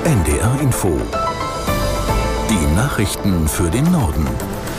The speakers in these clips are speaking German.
NDR Info. Die Nachrichten für den Norden.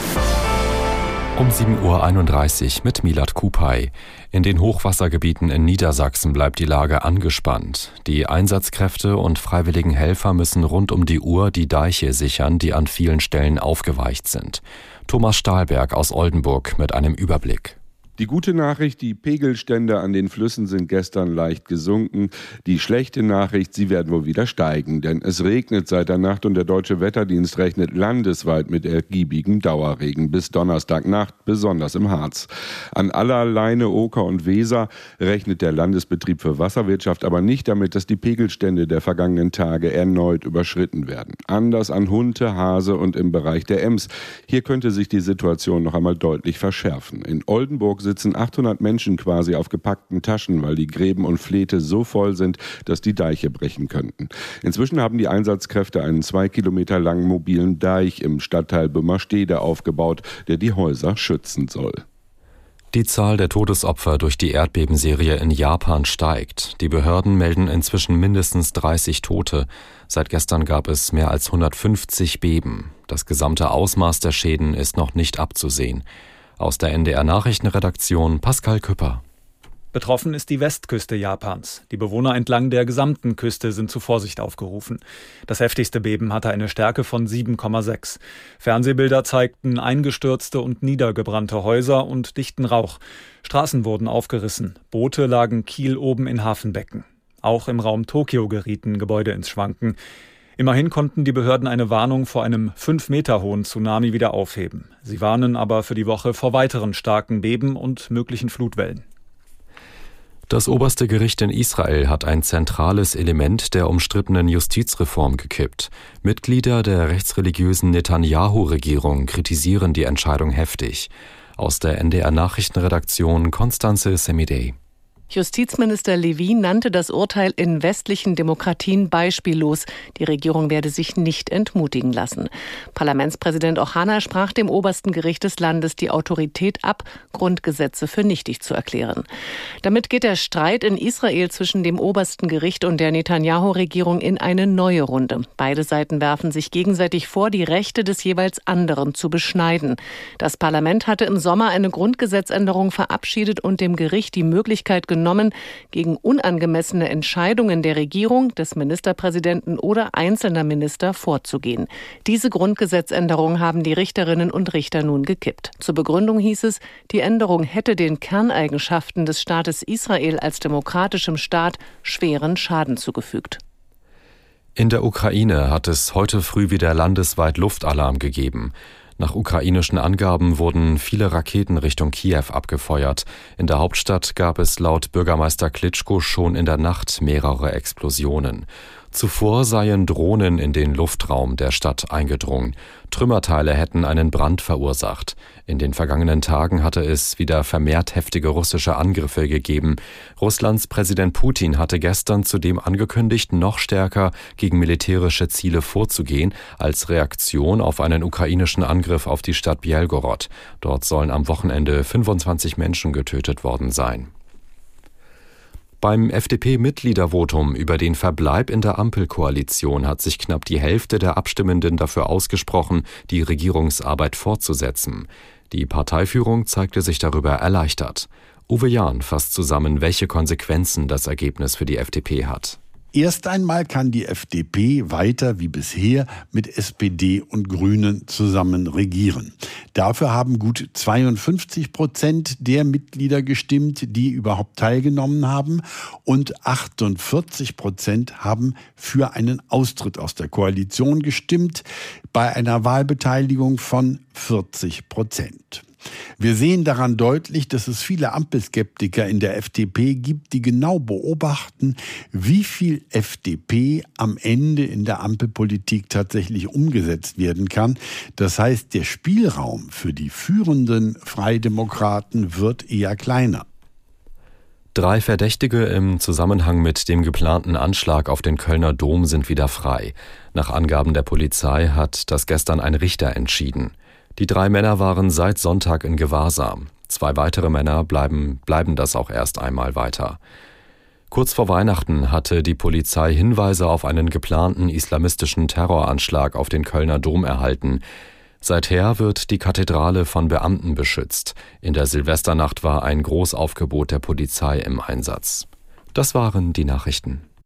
Um 7.31 Uhr mit Milad Kupay. In den Hochwassergebieten in Niedersachsen bleibt die Lage angespannt. Die Einsatzkräfte und freiwilligen Helfer müssen rund um die Uhr die Deiche sichern, die an vielen Stellen aufgeweicht sind. Thomas Stahlberg aus Oldenburg mit einem Überblick. Die gute Nachricht, die Pegelstände an den Flüssen sind gestern leicht gesunken. Die schlechte Nachricht, sie werden wohl wieder steigen, denn es regnet seit der Nacht und der Deutsche Wetterdienst rechnet landesweit mit ergiebigem Dauerregen bis Donnerstagnacht, besonders im Harz. An Aller, Leine, Oker und Weser rechnet der Landesbetrieb für Wasserwirtschaft aber nicht damit, dass die Pegelstände der vergangenen Tage erneut überschritten werden. Anders an Hunte, Hase und im Bereich der Ems. Hier könnte sich die Situation noch einmal deutlich verschärfen. In Oldenburg sitzen 800 Menschen quasi auf gepackten Taschen, weil die Gräben und Fläte so voll sind, dass die Deiche brechen könnten. Inzwischen haben die Einsatzkräfte einen 2 Kilometer langen mobilen Deich im Stadtteil Böhmerstede aufgebaut, der die Häuser schützen soll. Die Zahl der Todesopfer durch die Erdbebenserie in Japan steigt. Die Behörden melden inzwischen mindestens 30 Tote. Seit gestern gab es mehr als 150 Beben. Das gesamte Ausmaß der Schäden ist noch nicht abzusehen. Aus der NDR-Nachrichtenredaktion Pascal Küpper. Betroffen ist die Westküste Japans. Die Bewohner entlang der gesamten Küste sind zu Vorsicht aufgerufen. Das heftigste Beben hatte eine Stärke von 7,6. Fernsehbilder zeigten eingestürzte und niedergebrannte Häuser und dichten Rauch. Straßen wurden aufgerissen. Boote lagen kieloben in Hafenbecken. Auch im Raum Tokio gerieten Gebäude ins Schwanken. Immerhin konnten die Behörden eine Warnung vor einem 5 Meter hohen Tsunami wieder aufheben. Sie warnen aber für die Woche vor weiteren starken Beben und möglichen Flutwellen. Das oberste Gericht in Israel hat ein zentrales Element der umstrittenen Justizreform gekippt. Mitglieder der rechtsreligiösen Netanyahu-Regierung kritisieren die Entscheidung heftig. Aus der NDR-Nachrichtenredaktion Constanze Semidey. Justizminister Levin nannte das Urteil in westlichen Demokratien beispiellos. Die Regierung werde sich nicht entmutigen lassen. Parlamentspräsident Ohana sprach dem obersten Gericht des Landes die Autorität ab, Grundgesetze für nichtig zu erklären. Damit geht der Streit in Israel zwischen dem obersten Gericht und der Netanyahu-Regierung in eine neue Runde. Beide Seiten werfen sich gegenseitig vor, die Rechte des jeweils anderen zu beschneiden. Das Parlament hatte im Sommer eine Grundgesetzänderung verabschiedet und dem Gericht die Möglichkeit genommen, gegen unangemessene Entscheidungen der Regierung, des Ministerpräsidenten oder einzelner Minister vorzugehen. Diese Grundgesetzänderung haben die Richterinnen und Richter nun gekippt. Zur Begründung hieß es, die Änderung hätte den Kerneigenschaften des Staates Israel als demokratischem Staat schweren Schaden zugefügt. In der Ukraine hat es heute früh wieder landesweit Luftalarm gegeben. Nach ukrainischen Angaben wurden viele Raketen Richtung Kiew abgefeuert. In der Hauptstadt gab es laut Bürgermeister Klitschko schon in der Nacht mehrere Explosionen. Zuvor seien Drohnen in den Luftraum der Stadt eingedrungen. Trümmerteile hätten einen Brand verursacht. In den vergangenen Tagen hatte es wieder vermehrt heftige russische Angriffe gegeben. Russlands Präsident Putin hatte gestern zudem angekündigt, noch stärker gegen militärische Ziele vorzugehen, als Reaktion auf einen ukrainischen Angriff auf die Stadt Bjelgorod. Dort sollen am Wochenende 25 Menschen getötet worden sein. Beim FDP-Mitgliedervotum über den Verbleib in der Ampelkoalition hat sich knapp die Hälfte der Abstimmenden dafür ausgesprochen, die Regierungsarbeit fortzusetzen. Die Parteiführung zeigte sich darüber erleichtert. Uwe Jahn fasst zusammen, welche Konsequenzen das Ergebnis für die FDP hat. Erst einmal kann die FDP weiter wie bisher mit SPD und Grünen zusammen regieren. Dafür haben gut 52% der Mitglieder gestimmt, die überhaupt teilgenommen haben, und 48% haben für einen Austritt aus der Koalition gestimmt, bei einer Wahlbeteiligung von 40%. Wir sehen daran deutlich, dass es viele Ampelskeptiker in der FDP gibt, die genau beobachten, wie viel FDP am Ende in der Ampelpolitik tatsächlich umgesetzt werden kann. Das heißt, der Spielraum für die führenden Freidemokraten wird eher kleiner. 3 Verdächtige im Zusammenhang mit dem geplanten Anschlag auf den Kölner Dom sind wieder frei. Nach Angaben der Polizei hat das gestern ein Richter entschieden. Die 3 Männer waren seit Sonntag in Gewahrsam. 2 weitere Männer bleiben das auch erst einmal weiter. Kurz vor Weihnachten hatte die Polizei Hinweise auf einen geplanten islamistischen Terroranschlag auf den Kölner Dom erhalten. Seither wird die Kathedrale von Beamten beschützt. In der Silvesternacht war ein Großaufgebot der Polizei im Einsatz. Das waren die Nachrichten.